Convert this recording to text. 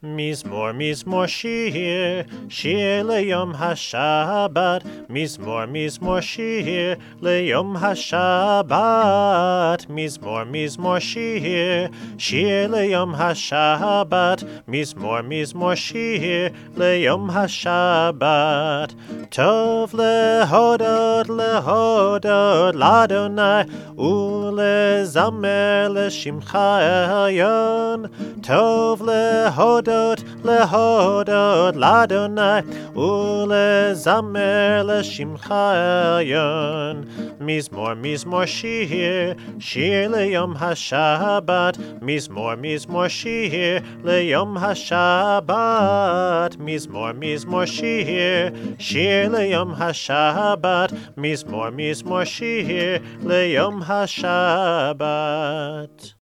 Mizmor, mizmor, shir, shir leyom hashabbat. Mizmor, mizmor, shir, leyom hashabbat. Mizmor, mizmor, shir, shir leyom hashabbat. Mizmor, mizmor, shir, leyom hashabbat. Tov lehodot, lehodot, ladonai, ulezamer leshimcha elyon. Tov lehodot, lehodot ladonai ulezamer leshimcha elyon. Mizmor, mizmor, shir, shir leyom hashabbat. Mizmor, mizmor, shir, leyom hashabbat. Mizmor, mizmor, shir, shir leyom hashabbat. Mizmor, mizmor, shir, leyom hashabbat.